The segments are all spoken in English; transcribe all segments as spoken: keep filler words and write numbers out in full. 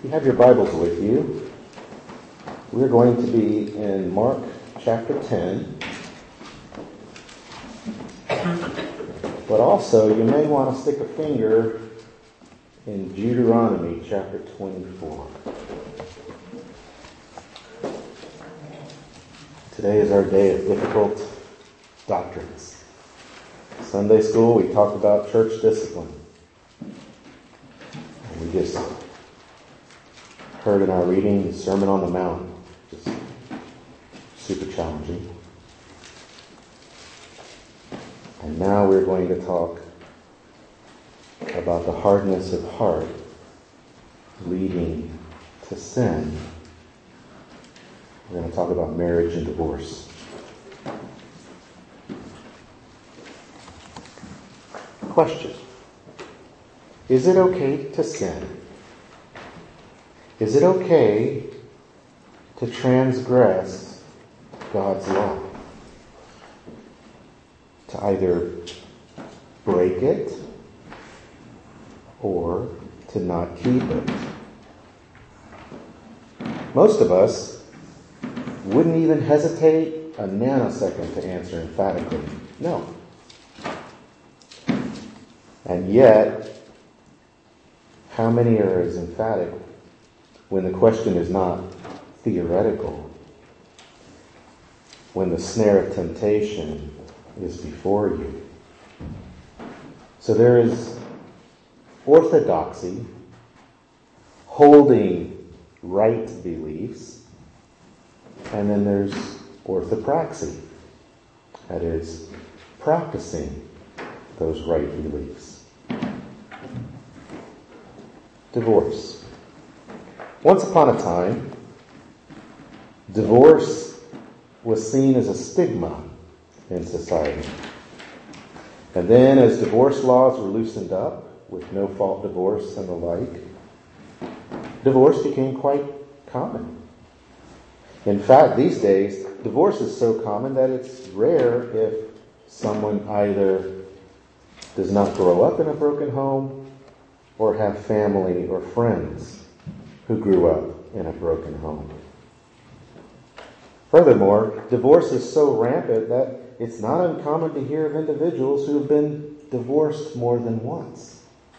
you have your Bibles with you, we're going to be in Mark chapter ten. But also, you may want to stick a finger in Deuteronomy chapter twenty-four. Today is our day of difficult doctrines. Sunday school, we talked about church discipline. And we just heard in our reading the Sermon on the Mount. Just super challenging. And now we're going to talk about the hardness of heart leading to sin. We're going to talk about marriage and divorce. Question. Is it okay to sin? Is it okay to transgress God's law? To either break it or to not keep it? Most of us wouldn't even hesitate a nanosecond to answer emphatically, no. And yet, how many are as emphatic when the question is not theoretical, when the snare of temptation is before you? So there is orthodoxy, holding right beliefs, and then there's orthopraxy, that is, practicing those right beliefs. Divorce. Once upon a time, divorce was seen as a stigma in society. And then as divorce laws were loosened up with no-fault divorce and the like, divorce became quite common. In fact, these days, divorce is so common that it's rare if someone either does not grow up in a broken home or have family or friends who grew up in a broken home. Furthermore, divorce is so rampant that it's not uncommon to hear of individuals who have been divorced more than once.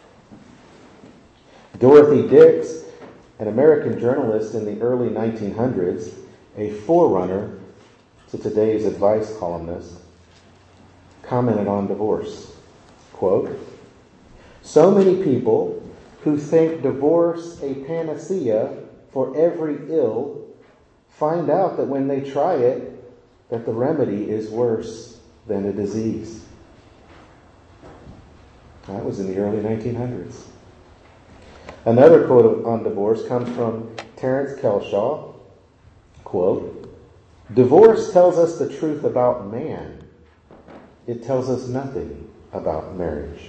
Dorothy Dix, an American journalist in the early nineteen hundreds, a forerunner to today's advice columnist, commented on divorce. Quote, "So many people who think divorce a panacea for every ill find out that when they try it, that the remedy is worse than a disease." That was in the early nineteen hundreds. Another quote on divorce comes from Terence Kelshaw. Quote, "Divorce tells us the truth about man. It tells us nothing about marriage."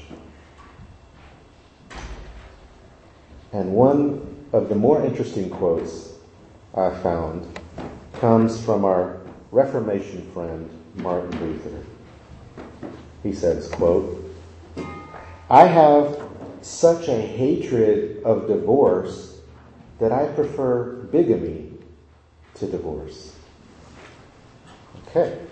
And one of the more interesting quotes I found comes from our Reformation friend, Martin Luther. He says, quote, "I have such a hatred of divorce that I prefer bigamy to divorce." Okay.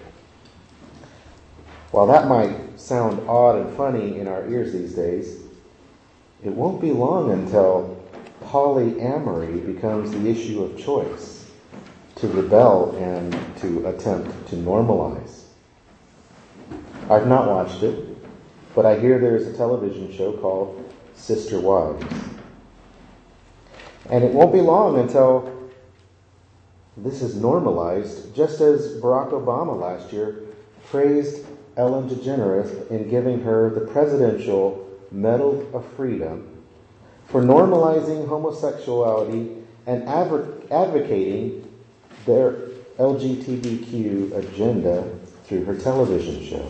While that might sound odd and funny in our ears these days, it won't be long until polyamory becomes the issue of choice to rebel and to attempt to normalize. I've not watched it, but I hear there's a television show called Sister Wives. And it won't be long until this is normalized, just as Barack Obama last year praised Ellen DeGeneres in giving her the Presidential Medal of Freedom for normalizing homosexuality and adver- advocating their L G B T Q agenda through her television show.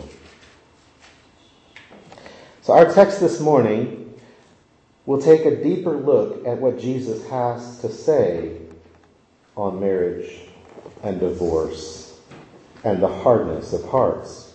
So our text this morning will take a deeper look at what Jesus has to say on marriage and divorce and the hardness of hearts.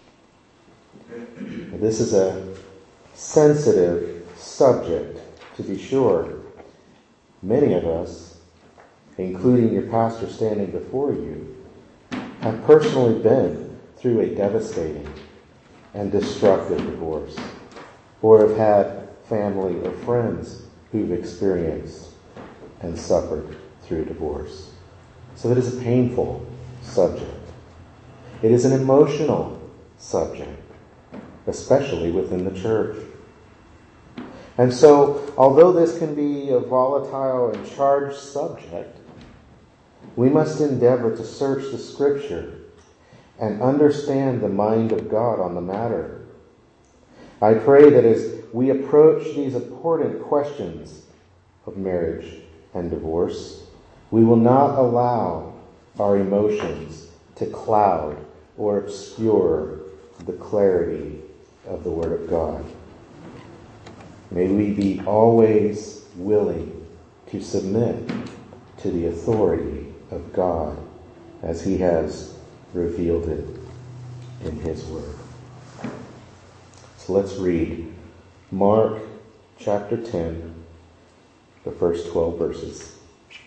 This is a sensitive subject, to be sure. Many of us, including your pastor standing before you, have personally been through a devastating and destructive divorce, or have had family or friends who've experienced and suffered through divorce. So it is a painful subject. It is an emotional subject, especially within the church. And so, although this can be a volatile and charged subject, we must endeavor to search the Scripture and understand the mind of God on the matter. I pray that as we approach these important questions of marriage and divorce, we will not allow our emotions to cloud or obscure the clarity of the Word of God. May we be always willing to submit to the authority of God as He has revealed it in His Word. So let's read Mark chapter ten, the first twelve verses.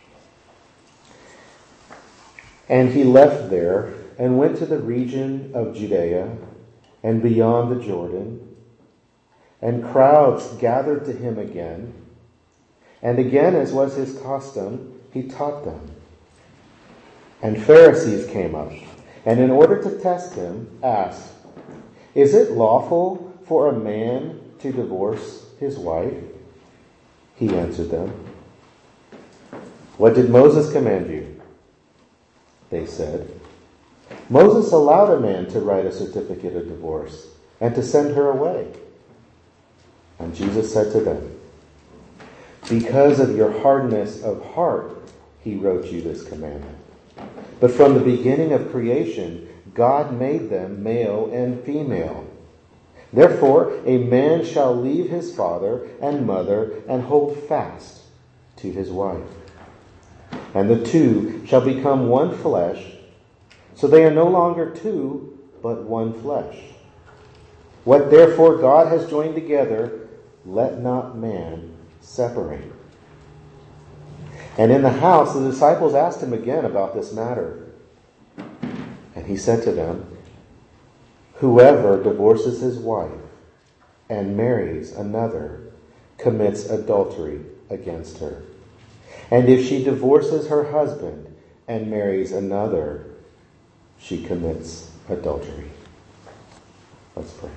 And he left there and went to the region of Judea and beyond the Jordan, and crowds gathered to him again. And again, as was his custom, he taught them. And Pharisees came up, and in order to test him, asked, "Is it lawful for a man to divorce his wife?" He answered them, "What did Moses command you?" They said, "Moses allowed a man to write a certificate of divorce and to send her away." And Jesus said to them, "Because of your hardness of heart, he wrote you this commandment. But from the beginning of creation, God made them male and female. Therefore, a man shall leave his father and mother and hold fast to his wife. And the two shall become one flesh, so they are no longer two, but one flesh. What therefore God has joined together, let not man separate." And in the house, the disciples asked him again about this matter. And he said to them, "Whoever divorces his wife and marries another commits adultery against her. And if she divorces her husband and marries another, she commits adultery." Let's pray.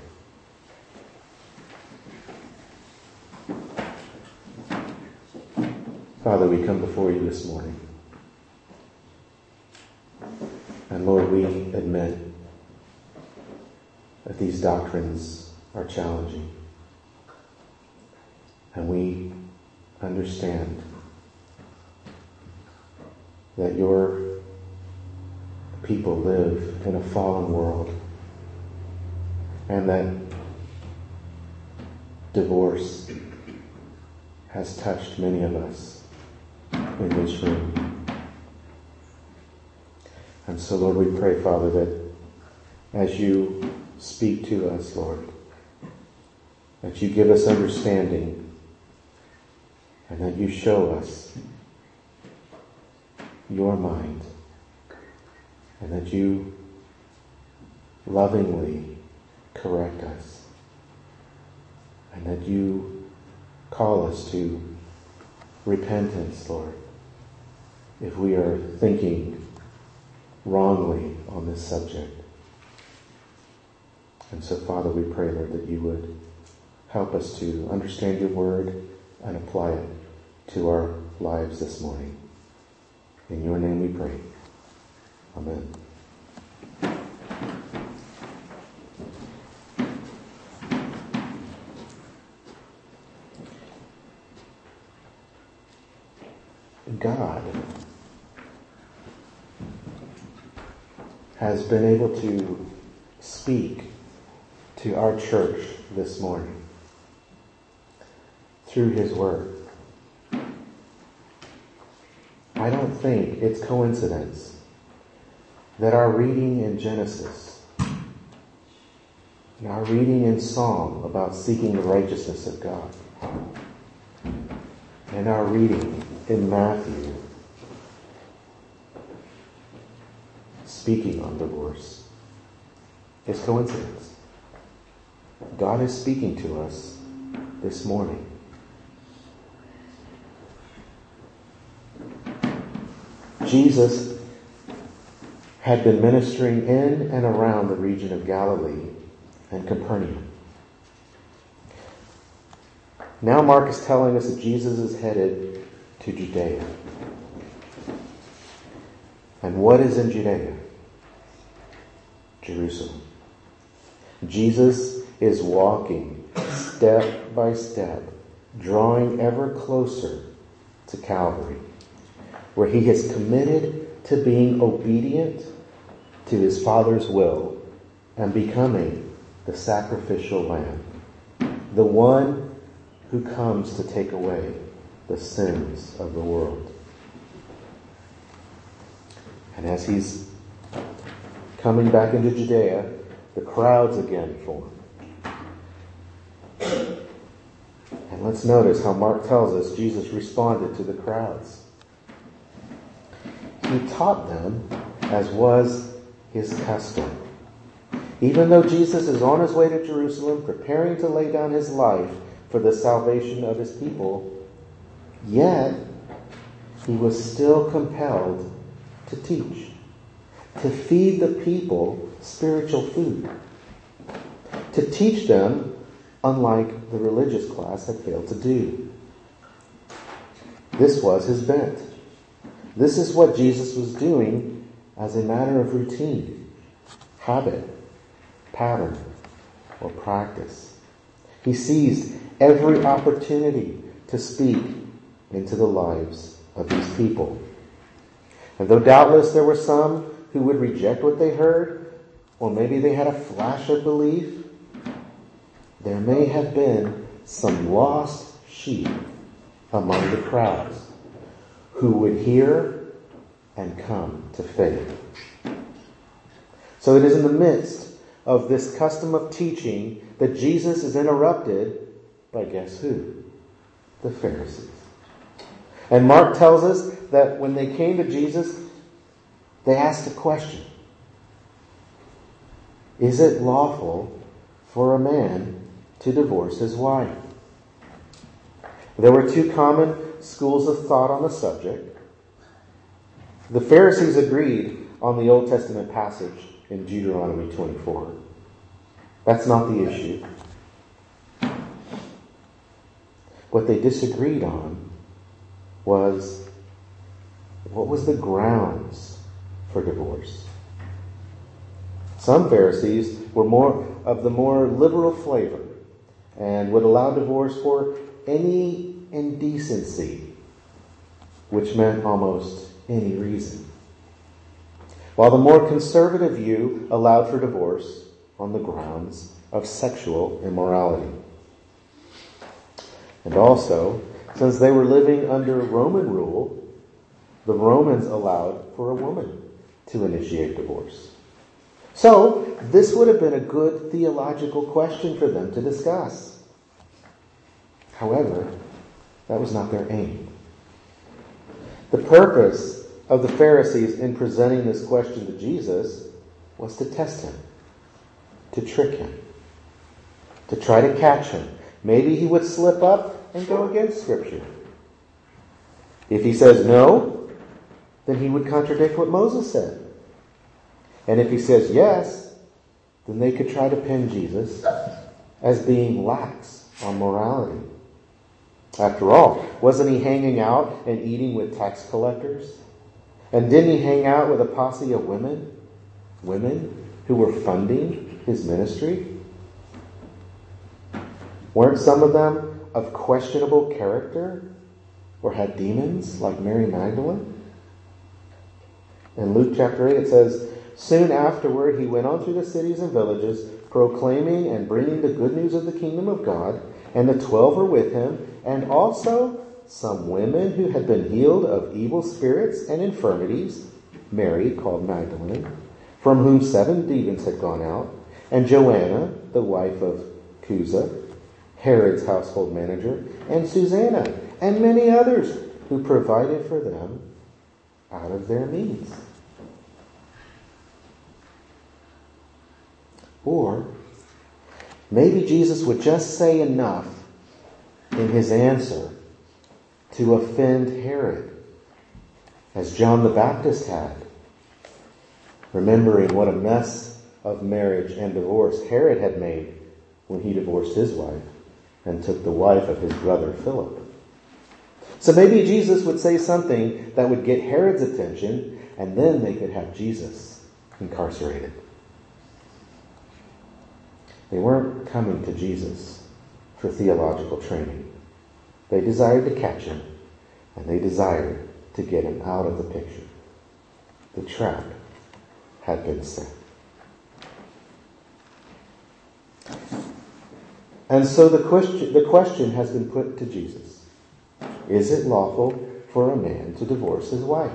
Father, we come before you this morning. And Lord, we admit that these doctrines are challenging. And we understand that your people live in a fallen world, and that divorce has touched many of us in this room. And so, Lord, we pray, Father, that as you speak to us, Lord, that you give us understanding and that you show us your mind, and that you lovingly correct us, and that you call us to repentance, Lord, if we are thinking wrongly on this subject. And so, Father, we pray, Lord, that you would help us to understand your word and apply it to our lives this morning. In your name we pray. Amen. God has been able to speak to our church this morning through his word. I don't think it's coincidence that our reading in Genesis and our reading in Psalm about seeking the righteousness of God, and our reading in Matthew speaking on divorce is coincidence. God is speaking to us this morning. Jesus had been ministering in and around the region of Galilee and Capernaum. Now Mark is telling us that Jesus is headed to Judea. And what is in Judea? Jerusalem. Jesus is walking step by step, drawing ever closer to Calvary, where he has committed to being obedient to his Father's will and becoming the sacrificial lamb, the one who comes to take away the sins of the world. And as he's coming back into Judea, the crowds again form. And let's notice how Mark tells us Jesus responded to the crowds. He taught them as was his custom. Even though Jesus is on his way to Jerusalem, preparing to lay down his life for the salvation of his people, yet he was still compelled to teach, to feed the people spiritual food, to teach them unlike the religious class had failed to do. This was his bent. This is what Jesus was doing as a matter of routine, habit, pattern, or practice. He seized every opportunity to speak into the lives of these people. And though doubtless there were some who would reject what they heard, or maybe they had a flash of belief, there may have been some lost sheep among the crowds who would hear and come to faith. So it is in the midst of this custom of teaching that Jesus is interrupted by guess who? The Pharisees. And Mark tells us that when they came to Jesus, they asked a question. Is it lawful for a man to divorce his wife? There were two common schools of thought on the subject. The Pharisees agreed on the Old Testament passage in Deuteronomy twenty-four. That's not the issue. What they disagreed on was what was the grounds for divorce. Some Pharisees were more of the more liberal flavor and would allow divorce for any indecency, which meant almost any reason, while the more conservative view allowed for divorce on the grounds of sexual immorality. And also, since they were living under Roman rule, the Romans allowed for a woman to initiate divorce. So, this would have been a good theological question for them to discuss. However, that was not their aim. The purpose of the Pharisees in presenting this question to Jesus was to test him, to trick him, to try to catch him. Maybe he would slip up and go against Scripture. If he says no, then he would contradict what Moses said. And if he says yes, then they could try to pin Jesus as being lax on morality. After all, wasn't he hanging out and eating with tax collectors? And didn't he hang out with a posse of women? Women who were funding his ministry? Weren't some of them of questionable character or had demons like Mary Magdalene? In Luke chapter eight it says, soon afterward he went on through the cities and villages, proclaiming and bringing the good news of the kingdom of God, and the twelve were with him, and also some women who had been healed of evil spirits and infirmities, Mary, called Magdalene, from whom seven demons had gone out, and Joanna, the wife of Chuza, Herod's household manager, and Susanna, and many others who provided for them out of their means. Or maybe Jesus would just say enough in his answer to offend Herod, as John the Baptist had, remembering what a mess of marriage and divorce Herod had made when he divorced his wife and took the wife of his brother Philip. So maybe Jesus would say something that would get Herod's attention, and then they could have Jesus incarcerated. They weren't coming to Jesus for theological training. They desired to catch him, and they desired to get him out of the picture. The trap had been set. And so the question, the question has been put to Jesus. Is it lawful for a man to divorce his wife?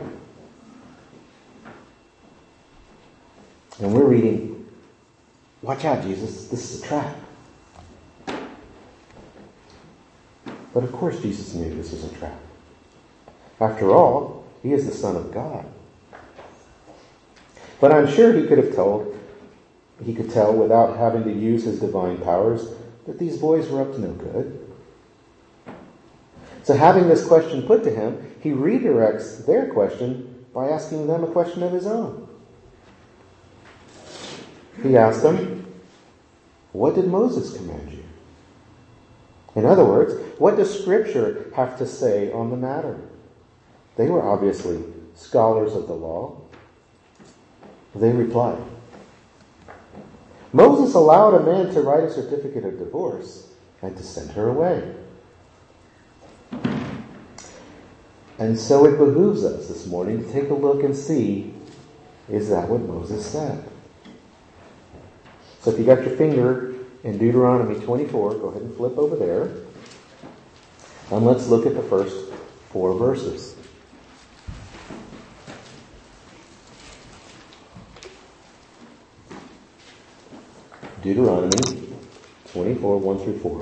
And we're reading, watch out, Jesus, this is a trap. But of course Jesus knew this was a trap. After all, he is the Son of God. But I'm sure he could have told, he could tell without having to use his divine powers that these boys were up to no good. So having this question put to him, he redirects their question by asking them a question of his own. He asked them, what did Moses command you? In other words, what does Scripture have to say on the matter? They were obviously scholars of the law. They replied, Moses allowed a man to write a certificate of divorce and to send her away. And so it behooves us this morning to take a look and see, is that what Moses said? So if you got your finger in Deuteronomy twenty-four, go ahead and flip over there. And let's look at the first four verses. Deuteronomy twenty-four, one through four.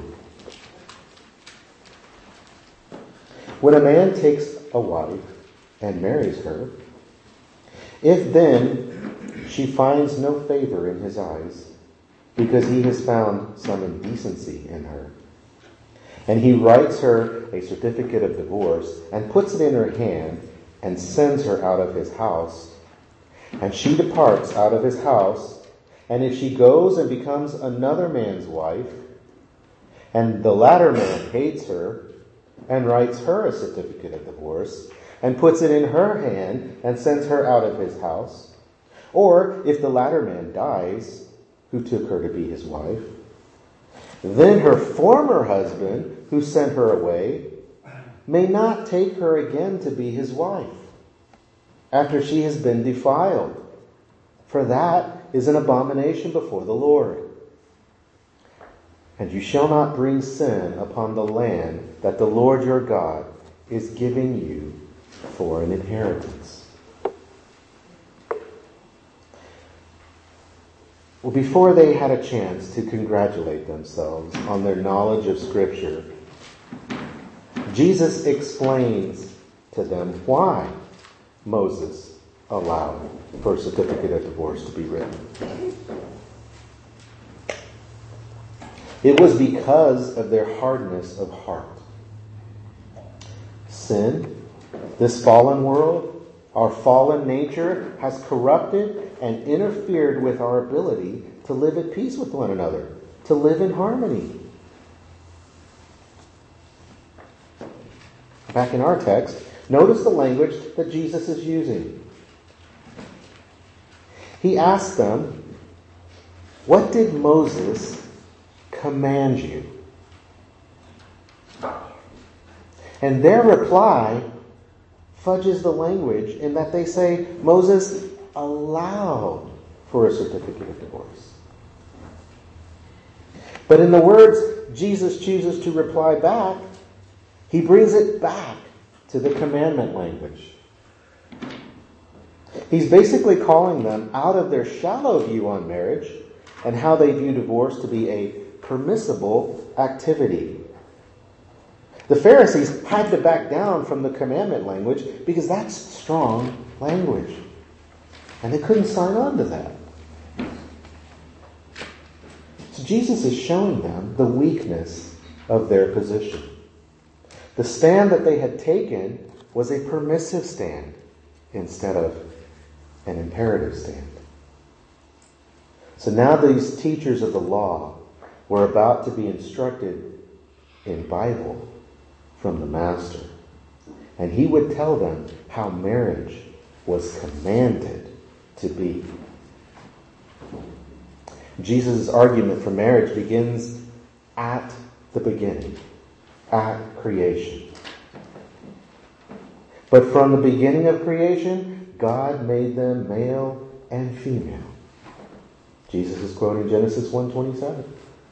When a man takes a wife and marries her, if then she finds no favor in his eyes, because he has found some indecency in her, and he writes her a certificate of divorce and puts it in her hand and sends her out of his house, and she departs out of his house, and if she goes and becomes another man's wife, and the latter man hates her and writes her a certificate of divorce and puts it in her hand and sends her out of his house, or if the latter man dies, who took her to be his wife, then her former husband, who sent her away, may not take her again to be his wife after she has been defiled, for that is an abomination before the Lord. And you shall not bring sin upon the land that the Lord your God is giving you for an inheritance. Well, before they had a chance to congratulate themselves on their knowledge of Scripture, Jesus explains to them why Moses allowed for a certificate of divorce to be written. It was because of their hardness of heart. Sin, this fallen world, our fallen nature has corrupted and interfered with our ability to live at peace with one another, to live in harmony. Back in our text, notice the language that Jesus is using. He asked them, what did Moses command you? And their reply fudges the language in that they say Moses allowed for a certificate of divorce. But in the words Jesus chooses to reply back, he brings it back to the commandment language. He's basically calling them out of their shallow view on marriage and how they view divorce to be a permissible activity. The Pharisees had to back down from the commandment language because that's strong language. And they couldn't sign on to that. So Jesus is showing them the weakness of their position. The stand that they had taken was a permissive stand instead of an imperative stand. So now these teachers of the law were about to be instructed in Bible from the Master. And he would tell them how marriage was commanded to be. Jesus' argument for marriage begins at the beginning, at creation. But from the beginning of creation, God made them male and female. Jesus is quoting Genesis one twenty-seven.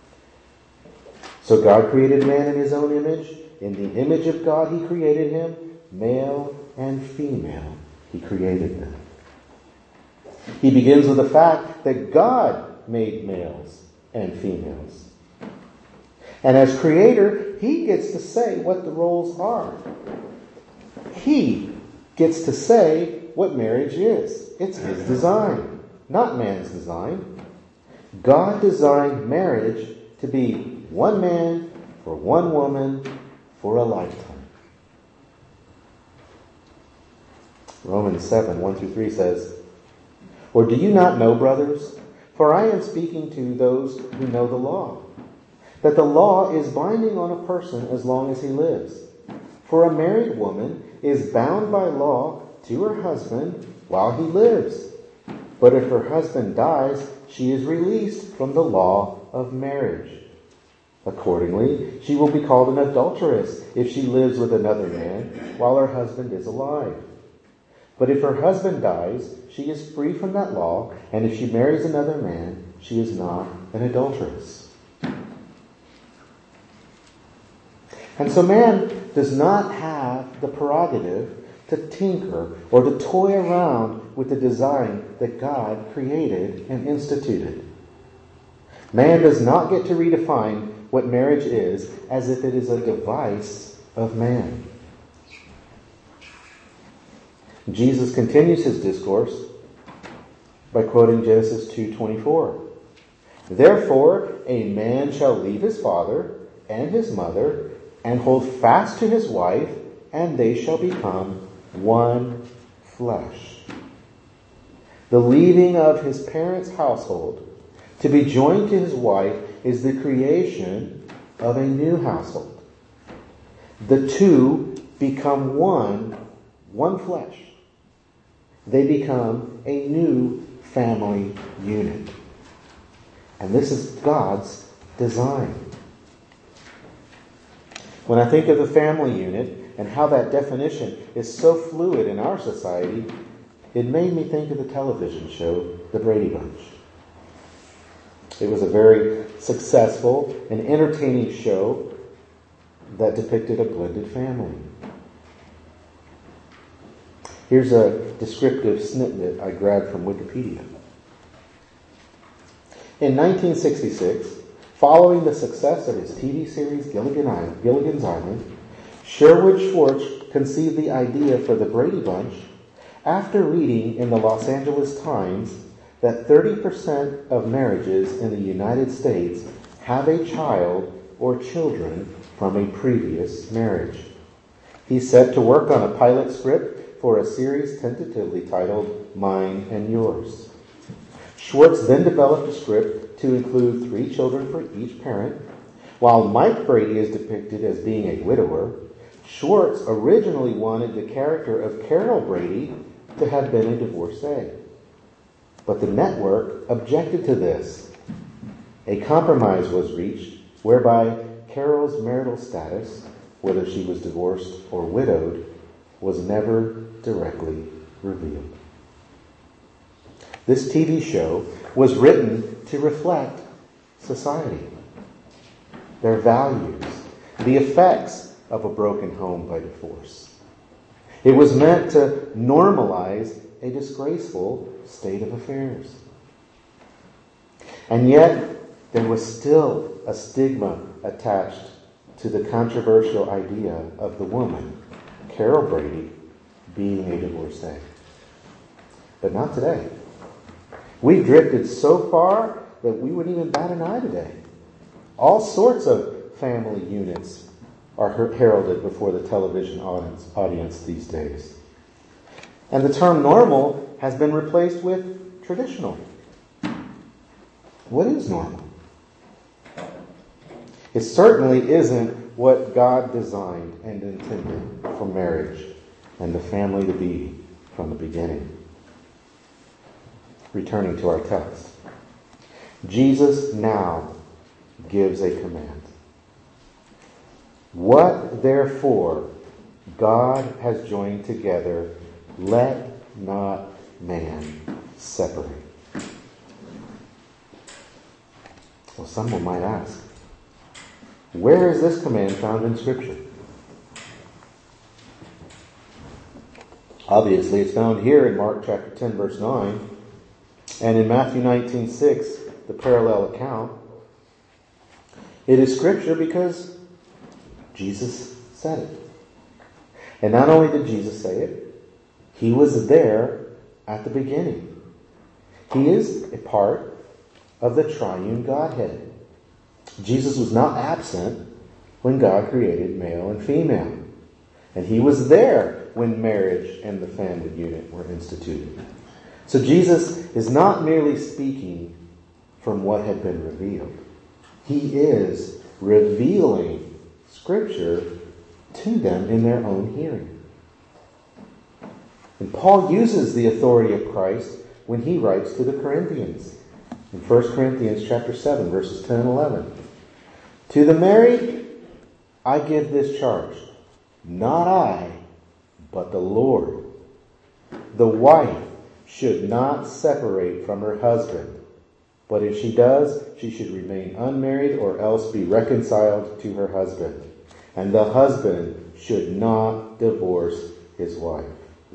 So God created man in his own image. In the image of God he created him. Male and female he created them. He begins with the fact that God made males and females. And as creator, he gets to say what the roles are. He gets to say what marriage is. It's his design, not man's design. God designed marriage to be one man for one woman for a lifetime. Romans seven, one through three says, "Or do you not know, brothers, for I am speaking to those who know the law, that the law is binding on a person as long as he lives. For a married woman is bound by law to her husband while he lives. But if her husband dies, she is released from the law of marriage. Accordingly, she will be called an adulteress if she lives with another man while her husband is alive. But if her husband dies, she is free from that law, and if she marries another man, she is not an adulteress." And so man does not have the prerogative to tinker or to toy around with the design that God created and instituted. Man does not get to redefine what marriage is as if it is a device of man. Jesus continues his discourse by quoting Genesis two twenty-four. "Therefore a man shall leave his father and his mother and hold fast to his wife, and they shall become one flesh." The leaving of his parents' household to be joined to his wife is the creation of a new household. The two become one, one flesh. They become a new family unit. And this is God's design. When I think of the family unit and how that definition is so fluid in our society, it made me think of the television show, The Brady Bunch. It was a very successful and entertaining show that depicted a blended family. Here's a descriptive snippet I grabbed from Wikipedia. In nineteen sixty-six, following the success of his T V series Gilligan Island, Gilligan's Island, Sherwood Schwartz conceived the idea for the Brady Bunch after reading in the Los Angeles Times that thirty percent of marriages in the United States have a child or children from a previous marriage. He set to work on a pilot script for a series tentatively titled Mine and Yours. Schwartz then developed a script to include three children for each parent. While Mike Brady is depicted as being a widower, Schwartz originally wanted the character of Carol Brady to have been a divorcee. But the network objected to this. A compromise was reached whereby Carol's marital status, whether she was divorced or widowed, was never directly revealed. This T V show was written to reflect society, their values, the effects of a broken home by divorce. It was meant to normalize a disgraceful state of affairs. And yet, there was still a stigma attached to the controversial idea of the woman, Carol Brady, being a divorcee. But not today. We've drifted so far that we wouldn't even bat an eye today. All sorts of family units are heralded before the television audience, audience these days. And the term normal has been replaced with traditional. What is normal? It certainly isn't what God designed and intended for marriage and the family to be from the beginning. Returning to our text. Jesus now gives a command. What therefore God has joined together, let not man separate. Well, someone might ask, where is this command found in Scripture? Obviously, it's found here in Mark chapter ten, verse nine, and in Matthew nineteen, six, the parallel account. It is Scripture because Jesus said it. And not only did Jesus say it, he was there at the beginning. He is a part of the triune Godhead. Jesus was not absent when God created male and female. And he was there when marriage and the family unit were instituted. So Jesus is not merely speaking from what had been revealed. He is revealing Scripture to them in their own hearing. And Paul uses the authority of Christ when he writes to the Corinthians. In First Corinthians chapter seven, verses ten and eleven. To the married, I give this charge. Not I, but the Lord. The wife should not separate from her husband. But if she does, she should remain unmarried or else be reconciled to her husband. And the husband should not divorce his wife.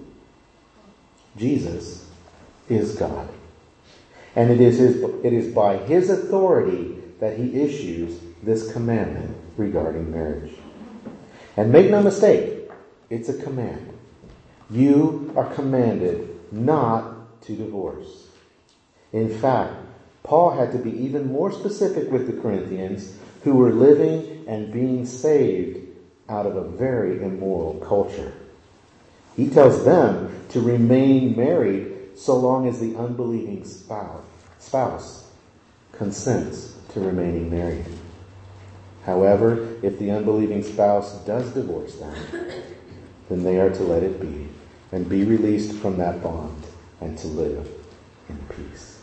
Jesus is God. And it is his, it is by his authority that he issues this commandment regarding marriage. And make no mistake, it's a command. You are commanded not to divorce. In fact, Paul had to be even more specific with the Corinthians, who were living and being saved out of a very immoral culture. He tells them to remain married so long as the unbelieving spouse, spouse consents to remaining married. However, if the unbelieving spouse does divorce them, then they are to let it be and be released from that bond and to live in peace.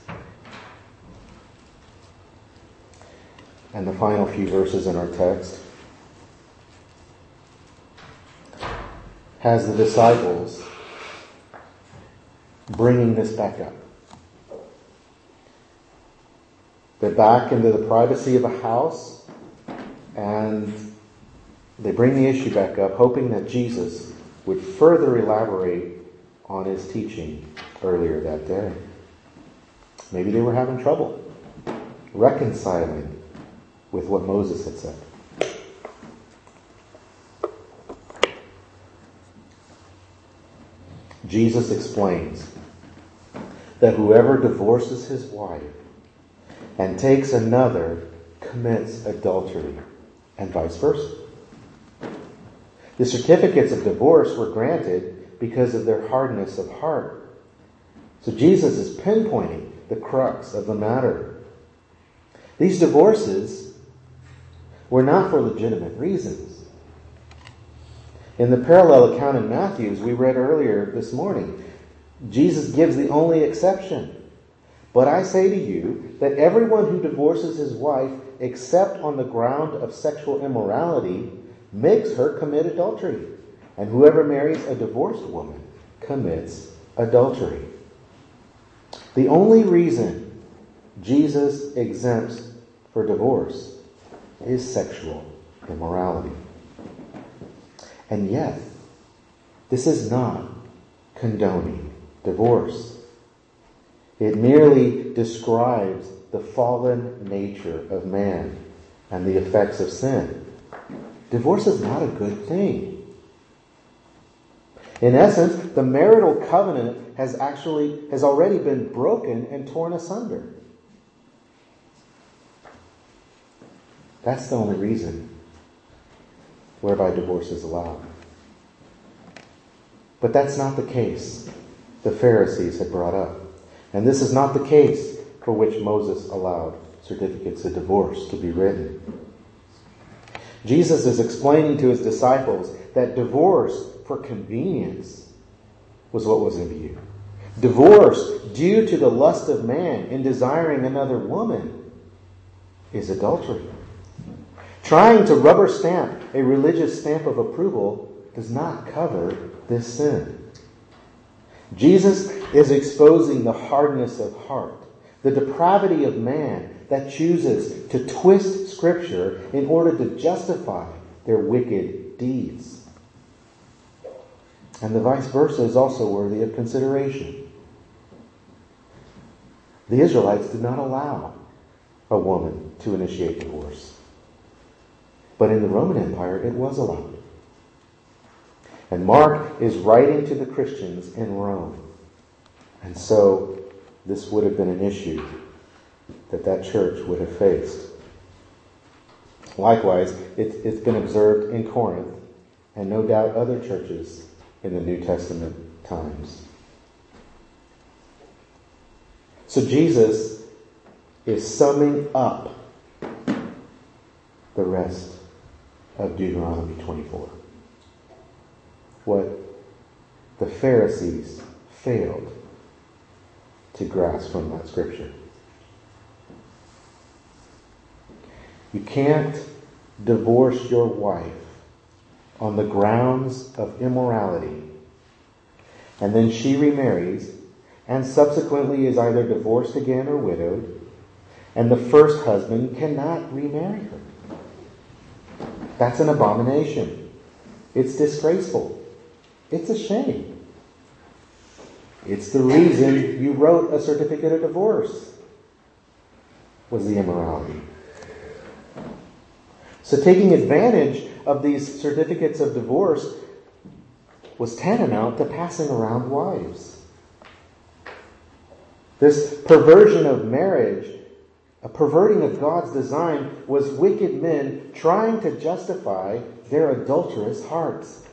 And the final few verses in our text has the disciples bringing this back up. They're back into the privacy of a house, and they bring the issue back up, hoping that Jesus would further elaborate on his teaching earlier that day. Maybe they were having trouble reconciling with what Moses had said. Jesus explains that whoever divorces his wife and takes another commits adultery, and vice versa. The certificates of divorce were granted because of their hardness of heart. So Jesus is pinpointing the crux of the matter. These divorces were not for legitimate reasons. In the parallel account in Matthew, as we read earlier this morning, Jesus gives the only exception. But I say to you that everyone who divorces his wife except on the ground of sexual immorality makes her commit adultery. And whoever marries a divorced woman commits adultery. The only reason Jesus exempts for divorce is sexual immorality. And yet, this is not condoning divorce. It merely describes the fallen nature of man and the effects of sin. Divorce is not a good thing. In essence, the marital covenant has actually has already been broken and torn asunder. That's the only reason whereby divorce is allowed. But that's not the case the Pharisees had brought up. And this is not the case for which Moses allowed certificates of divorce to be written. Jesus is explaining to his disciples that divorce for convenience was what was in view. Divorce due to the lust of man in desiring another woman is adultery. Trying to rubber stamp a religious stamp of approval does not cover this sin. Jesus is exposing the hardness of heart, the depravity of man that chooses to twist Scripture in order to justify their wicked deeds. And the vice versa is also worthy of consideration. The Israelites did not allow a woman to initiate divorce. But in the Roman Empire, it was allowed. And Mark is writing to the Christians in Rome. And so this would have been an issue that that church would have faced. Likewise, it, it's been observed in Corinth and no doubt other churches in the New Testament times. So Jesus is summing up the rest of Deuteronomy twenty-four. What the Pharisees failed to grasp from that scripture. You can't divorce your wife on the grounds of immorality, and then she remarries and subsequently is either divorced again or widowed, and the first husband cannot remarry her. That's an abomination. It's disgraceful. It's a shame. It's the reason you wrote a certificate of divorce, was the immorality. So taking advantage of these certificates of divorce was tantamount to passing around wives. This perversion of marriage, a perverting of God's design, was wicked men trying to justify their adulterous hearts.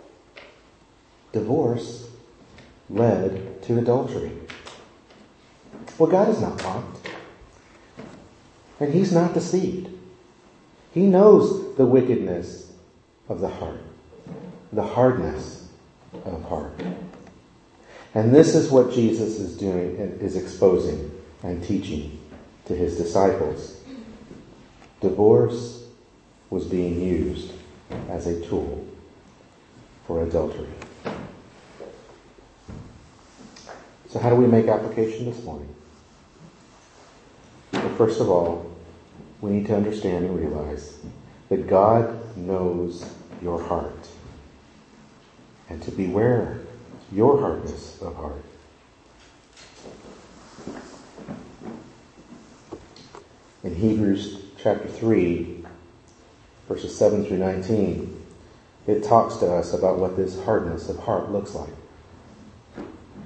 Divorce led to adultery. Well, God is not mocked. And He's not deceived. He knows the wickedness of the heart, the hardness of heart. And this is what Jesus is doing and is exposing and teaching to His disciples. Divorce was being used as a tool for adultery. So how do we make application this morning? Well, first of all, we need to understand and realize that God knows your heart, and to beware your hardness of heart. In Hebrews chapter three, verses seven through nineteen, it talks to us about what this hardness of heart looks like. It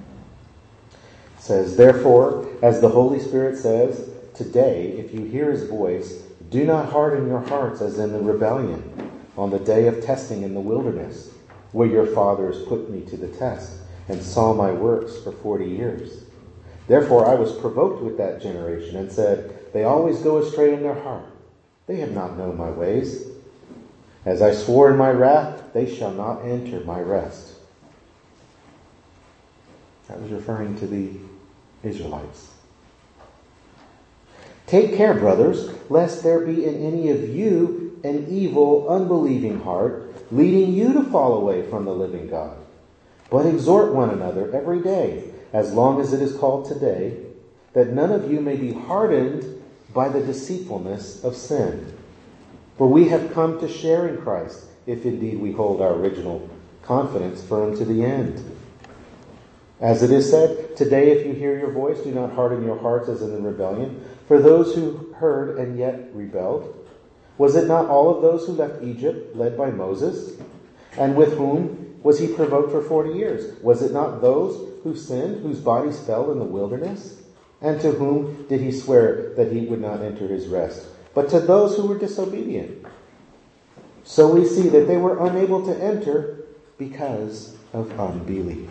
says, "Therefore, as the Holy Spirit says, today, if you hear His voice, do not harden your hearts as in the rebellion on the day of testing in the wilderness, where your fathers put me to the test and saw my works for forty years. Therefore I was provoked with that generation and said, they always go astray in their heart. They have not known my ways. As I swore in my wrath, they shall not enter my rest." That was referring to the Israelites. "Take care, brothers, lest there be in any of you an evil, unbelieving heart, leading you to fall away from the living God. But exhort one another every day, as long as it is called today, that none of you may be hardened by the deceitfulness of sin. For we have come to share in Christ, if indeed we hold our original confidence firm to the end. As it is said, today if you hear your voice, do not harden your hearts as in the rebellion. For those who heard and yet rebelled, Was it not all of those who left Egypt led by Moses? And with whom was he provoked for forty years? Was it not those who sinned, whose bodies fell in the wilderness? And to whom did he swear that he would not enter his rest? But to those who were disobedient. So we see that they were unable to enter because of unbelief.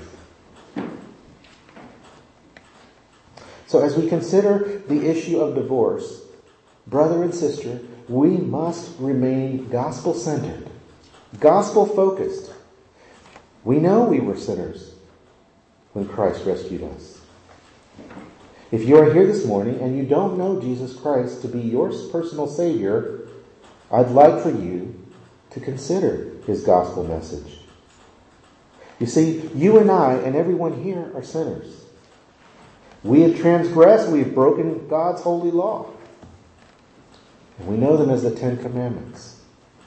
So as we consider the issue of divorce, brother and sister, we must remain gospel-centered, gospel-focused. We know we were sinners when Christ rescued us. If you are here this morning and you don't know Jesus Christ to be your personal Savior, I'd like for you to consider his gospel message. You see, you and I and everyone here are sinners. We have transgressed, we have broken God's holy law. And we know them as the Ten Commandments.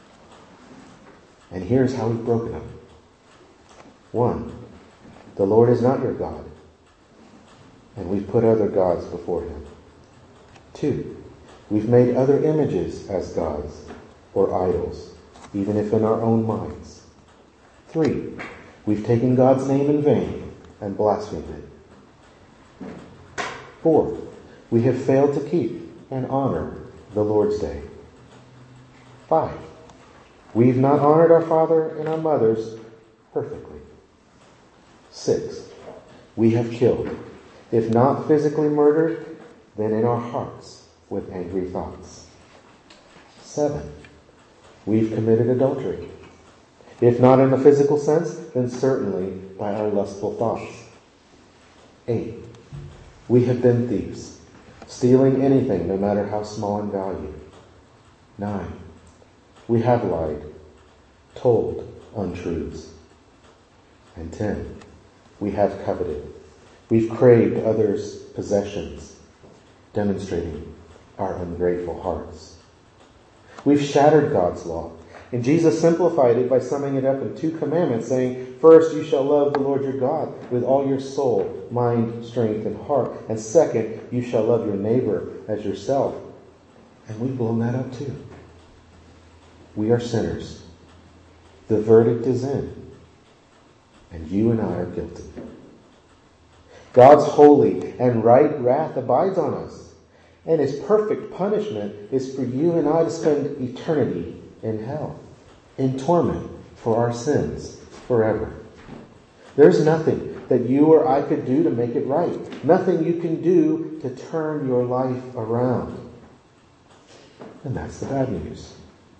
And here's how we've broken them. One, the Lord is not your God, and we've put other gods before him. Two, we've made other images as gods or idols, even if in our own minds. Three, we've taken God's name in vain and blasphemed it. Four, we have failed to keep and honor the Lord's Day. Five, we've not honored our father and our mothers perfectly. Six, we have killed, if not physically murdered, then in our hearts with angry thoughts. Seven, we've committed adultery. If not in a physical sense, then certainly by our lustful thoughts. Eight, we have been thieves, stealing anything, no matter how small in value. Nine, we have lied, told untruths. And ten, we have coveted. We've craved others' possessions, demonstrating our ungrateful hearts. We've shattered God's law. And Jesus simplified it by summing it up in two commandments, saying, first, you shall love the Lord your God with all your soul, mind, strength, and heart. And second, you shall love your neighbor as yourself. And we've blown that up too. We are sinners. The verdict is in. And you and I are guilty. God's holy and right wrath abides on us. And his perfect punishment is for you and I to spend eternity in hell, in torment for our sins forever. There's nothing that you or I could do to make it right. Nothing you can do to turn your life around. And that's the bad news.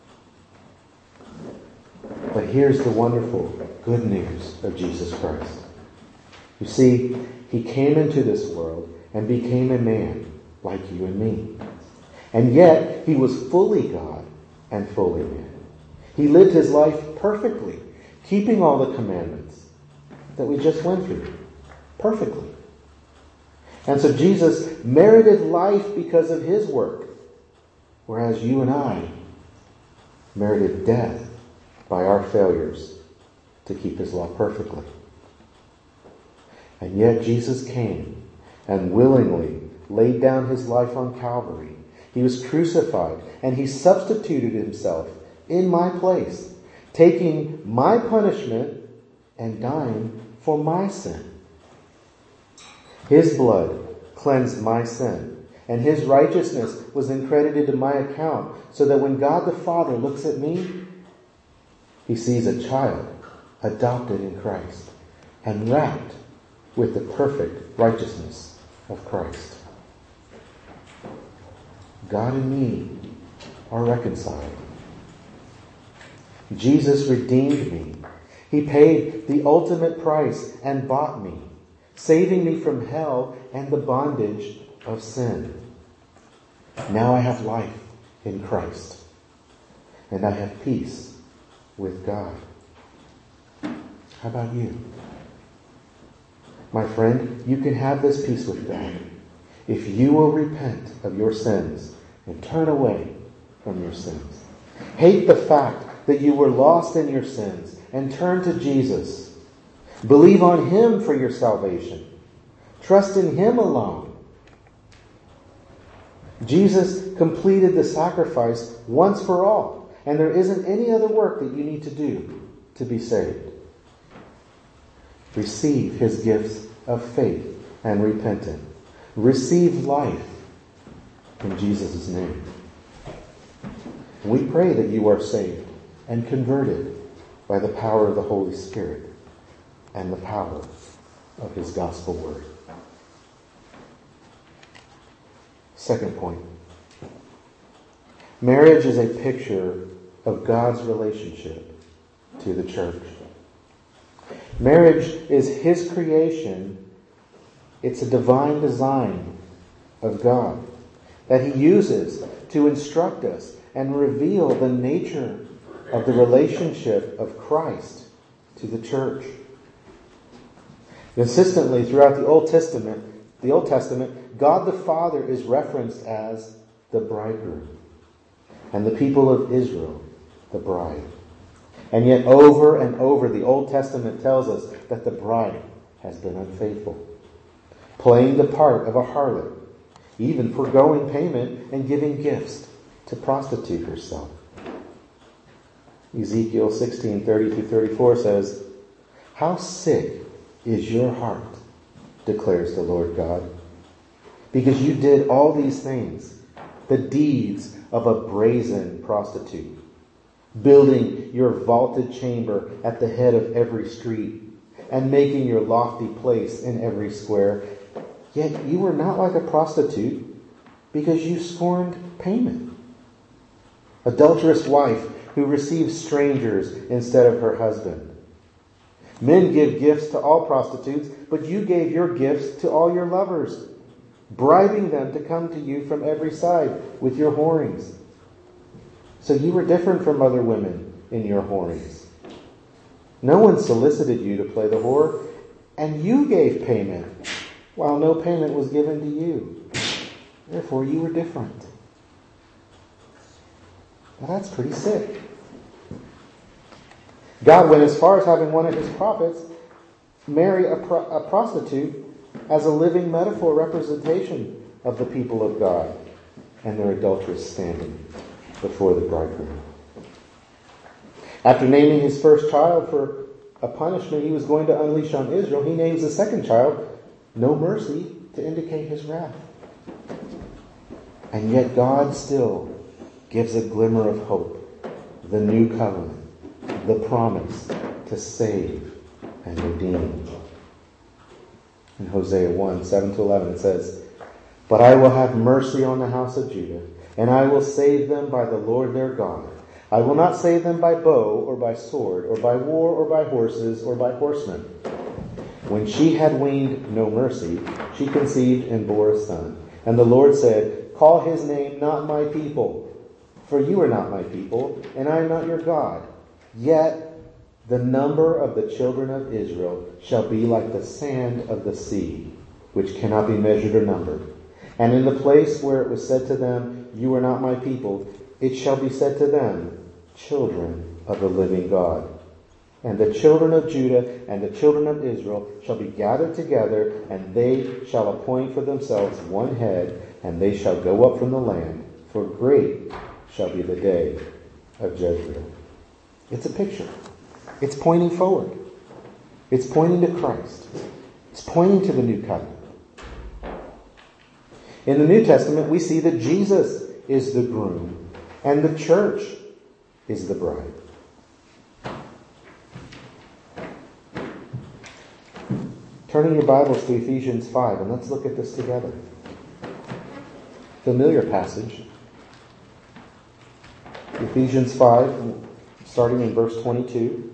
But here's the wonderful good news of Jesus Christ. You see, he came into this world and became a man like you and me. And yet, he was fully God and fully man. He lived his life perfectly, keeping all the commandments that we just went through. Perfectly. And so Jesus merited life because of his work, whereas you and I merited death by our failures to keep his law perfectly. And yet Jesus came and willingly laid down his life on Calvary. He was crucified, and he substituted himself in my place, taking my punishment and dying for my sin. His blood cleansed my sin, and his righteousness was then credited to my account, so that when God the Father looks at me, he sees a child adopted in Christ and wrapped with the perfect righteousness of Christ. God and me are reconciled. Jesus redeemed me. He paid the ultimate price and bought me, saving me from hell and the bondage of sin. Now I have life in Christ, and I have peace with God. How about you? My friend, you can have this peace with God if you will repent of your sins and turn away from your sins. Hate the fact that you were lost in your sins and turn to Jesus. Believe on him for your salvation. Trust in him alone. Jesus completed the sacrifice once for all. And there isn't any other work that you need to do to be saved. Receive his gifts of faith and repentance. Receive life in Jesus' name. We pray that you are saved and converted by the power of the Holy Spirit and the power of his gospel word. Second point. Marriage is a picture of God's relationship to the church. Marriage is his creation. It's a divine design of God that he uses to instruct us and reveal the nature of the relationship of Christ to the church. Consistently throughout the Old Testament, the Old Testament, God the Father is referenced as the bridegroom, and the people of Israel, the bride. And yet over and over the Old Testament tells us that the bride has been unfaithful, playing the part of a harlot, even foregoing payment and giving gifts to prostitute herself. Ezekiel sixteen, thirty through thirty-four says, "How sick is your heart, declares the Lord God, because you did all these things, the deeds of a brazen prostitute, building your vaulted chamber at the head of every street, and making your lofty place in every square. Yet you were not like a prostitute, because you scorned payment. Adulterous wife who receives strangers instead of her husband. Men give gifts to all prostitutes, but you gave your gifts to all your lovers, bribing them to come to you from every side with your whorings. So you were different from other women in your whorings. No one solicited you to play the whore, and you gave payment, while no payment was given to you. Therefore you were different." Now that's pretty sick. God went as far as having one of his prophets marry a, pro- a prostitute as a living metaphor representation of the people of God and their adulterous standing before the bridegroom. After naming his first child for a punishment he was going to unleash on Israel, he names the second child No Mercy to indicate his wrath. And yet God still gives a glimmer of hope, the new covenant, the promise to save and redeem. In Hosea one, seven to eleven it says, "But I will have mercy on the house of Judah, and I will save them by the Lord their God. I will not save them by bow or by sword or by war or by horses or by horsemen." When she had weaned No Mercy, she conceived and bore a son. And the Lord said, "Call his name not my people, for you are not my people, and I am not your God. Yet the number of the children of Israel shall be like the sand of the sea, which cannot be measured or numbered. And in the place where it was said to them, you are not my people, it shall be said to them, children of the living God. And the children of Judah and the children of Israel shall be gathered together, and they shall appoint for themselves one head, and they shall go up from the land, for great shall be the day of Jezreel." It's a picture. It's pointing forward. It's pointing to Christ. It's pointing to the new covenant. In the New Testament, we see that Jesus is the groom and the church is the bride. Turning your Bibles to Ephesians five, and let's look at this together. Familiar passage. Ephesians five, starting in verse twenty-two.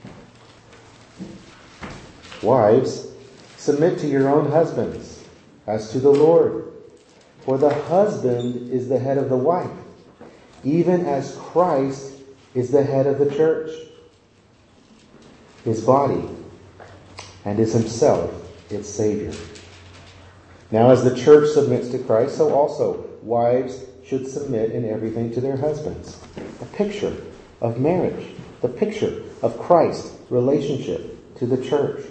"Wives, submit to your own husbands, as to the Lord. For the husband is the head of the wife, even as Christ is the head of the church, his body, and is himself its Savior. Now as the church submits to Christ, so also wives should submit in everything to their husbands." A picture of marriage. The picture of Christ's relationship to the church.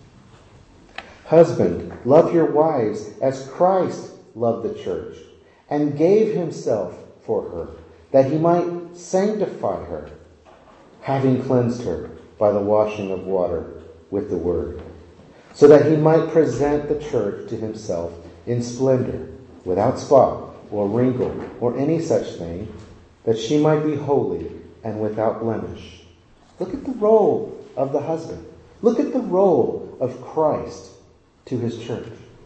"Husband, love your wives as Christ loved the church and gave himself for her, that he might sanctify her, having cleansed her by the washing of water with the word, so that he might present the church to himself in splendor, without spot or wrinkle or any such thing, that she might be holy and without blemish. Look at the role of the husband. Look at the role of Christ to his church.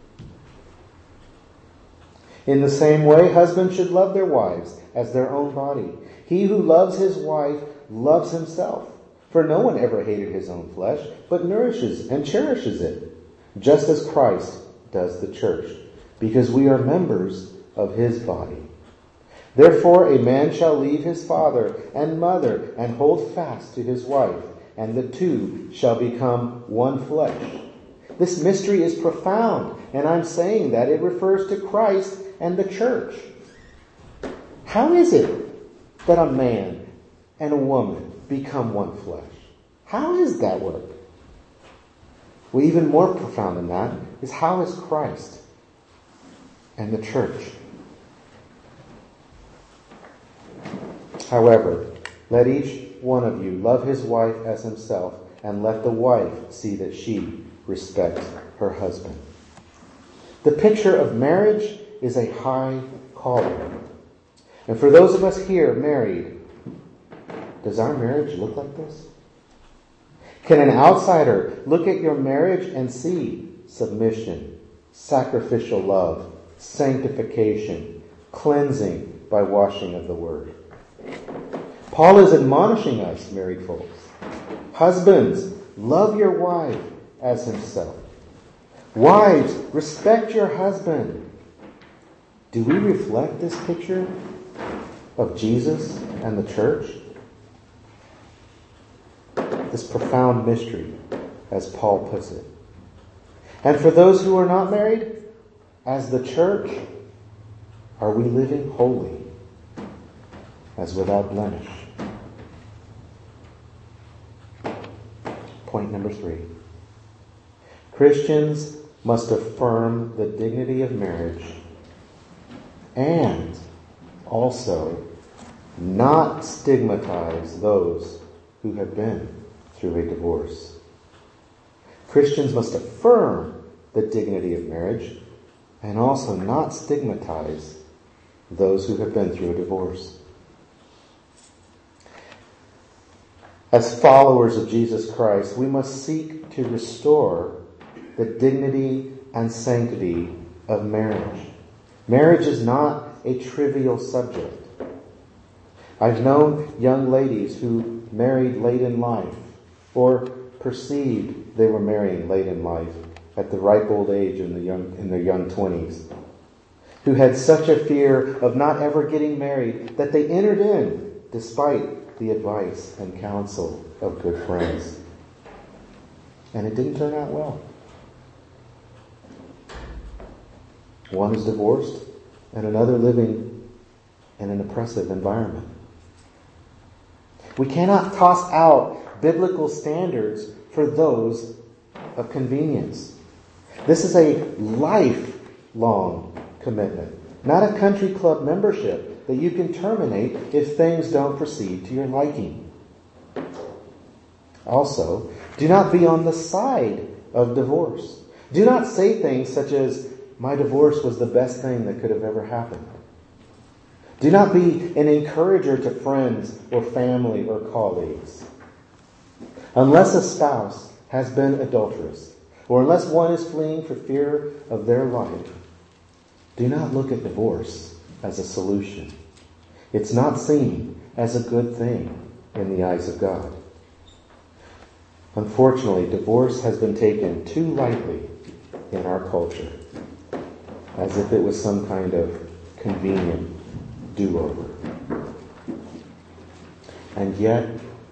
In the same way, husbands should love their wives as their own body. He who loves his wife loves himself. For no one ever hated his own flesh, but nourishes and cherishes it, just as Christ does the church, because we are members of his body. Therefore a man shall leave his father and mother and hold fast to his wife, and the two shall become one flesh. This mystery is profound, and I'm saying that it refers to Christ and the church. How is it that a man and a woman become one flesh? How does that work? Well, even more profound than that is, how is Christ and the church? However, let each one of you love his wife as himself, and let the wife see that she respects her husband. The picture of marriage is a high calling. And for those of us here married, does our marriage look like this? Can an outsider look at your marriage and see submission, sacrificial love, sanctification, cleansing by washing of the word? Paul is admonishing us, married folks. Husbands, love your wife as himself. Wives, respect your husband. Do we reflect this picture of Jesus and the church? This profound mystery, as Paul puts it. And for those who are not married, as the church, are we living holy, as without blemish? Point number three. Christians must affirm the dignity of marriage and also not stigmatize those who have been through a divorce. Christians must affirm the dignity of marriage and also not stigmatize those who have been through a divorce. As followers of Jesus Christ, we must seek to restore the dignity and sanctity of marriage. Marriage is not a trivial subject. I've known young ladies who married late in life, or perceived they were marrying late in life at the ripe old age in the young in their young twenties, who had such a fear of not ever getting married that they entered in despite the advice and counsel of good friends. And it didn't turn out well. One is divorced and another living in an oppressive environment. We cannot toss out biblical standards for those of convenience. This is a lifelong commitment, not a country club membership that you can terminate if things don't proceed to your liking. Also, do not be on the side of divorce. Do not say things such as, "My divorce was the best thing that could have ever happened." Do not be an encourager to friends or family or colleagues. Unless a spouse has been adulterous, or unless one is fleeing for fear of their life, do not look at divorce as a solution. It's not seen as a good thing in the eyes of God. Unfortunately, divorce has been taken too lightly in our culture, as if it was some kind of convenient do-over. And yet,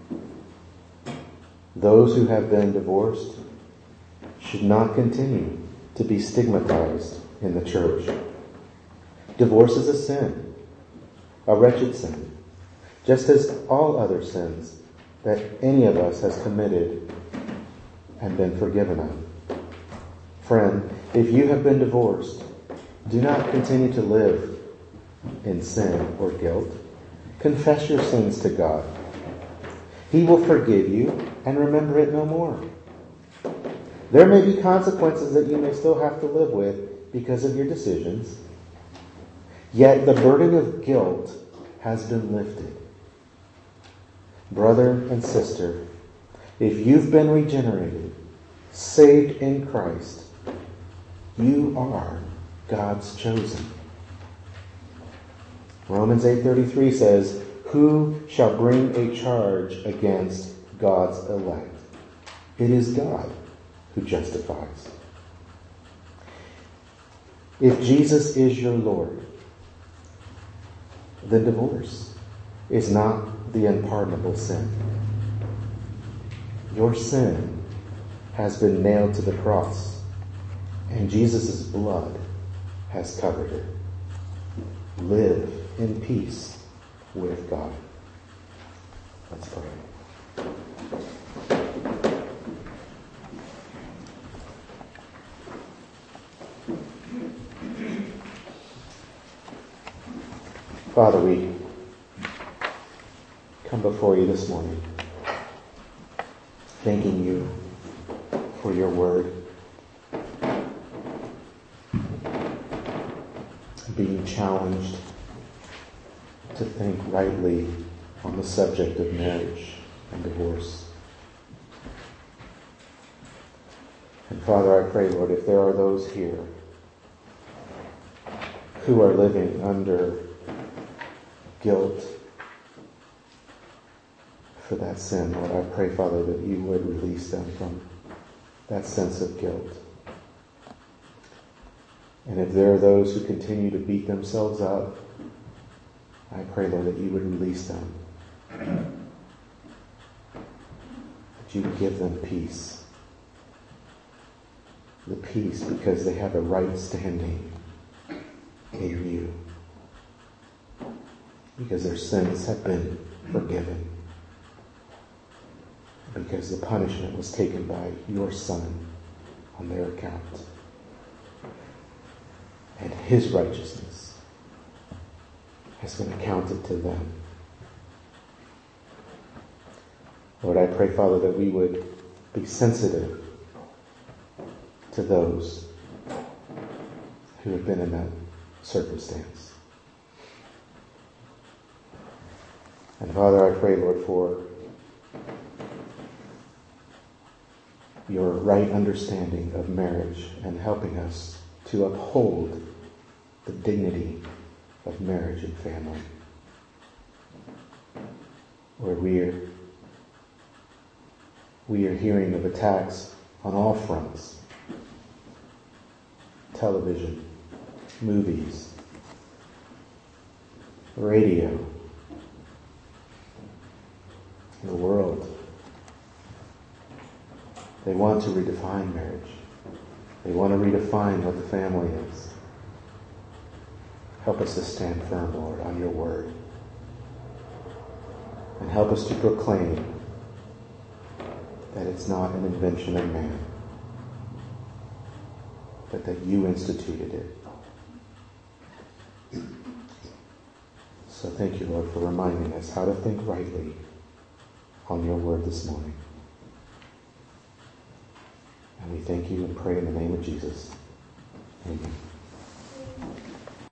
those who have been divorced should not continue to be stigmatized in the church. Divorce is a sin, a wretched sin, just as all other sins that any of us has committed and been forgiven of. Friend, if you have been divorced, do not continue to live in sin or guilt, confess your sins to God. He will forgive you and remember it no more. There may be consequences that you may still have to live with because of your decisions, yet the burden of guilt has been lifted. Brother and sister, if you've been regenerated, saved in Christ, you are God's chosen. Romans eight thirty-three says, "Who shall bring a charge against God's elect? It is God who justifies." If Jesus is your Lord, then divorce is not the unpardonable sin. Your sin has been nailed to the cross, and Jesus' blood has covered it. Live in peace with God. Let's pray. Father, we come before you this morning, thanking you for your word, being challenged to think rightly on the subject of marriage and divorce. And Father, I pray, Lord, if there are those here who are living under guilt for that sin, Lord, I pray, Father, that you would release them from that sense of guilt. And if there are those who continue to beat themselves up, I pray, Lord, that you would release them. That you would give them peace. The peace because they have a right standing in you. Because their sins have been forgiven. Because the punishment was taken by your Son on their account. And his righteousness has been accounted to them. Lord, I pray, Father, that we would be sensitive to those who have been in that circumstance. And Father, I pray, Lord, for your right understanding of marriage and helping us to uphold the dignity of marriage and family. Where we are, we are hearing of attacks on all fronts. Television, movies, radio, the world. They want to redefine marriage. They want to redefine what the family is. Help us to stand firm, Lord, on your word. And help us to proclaim that it's not an invention of man, but that you instituted it. So thank you, Lord, for reminding us how to think rightly on your word this morning. And we thank you and pray in the name of Jesus. Amen.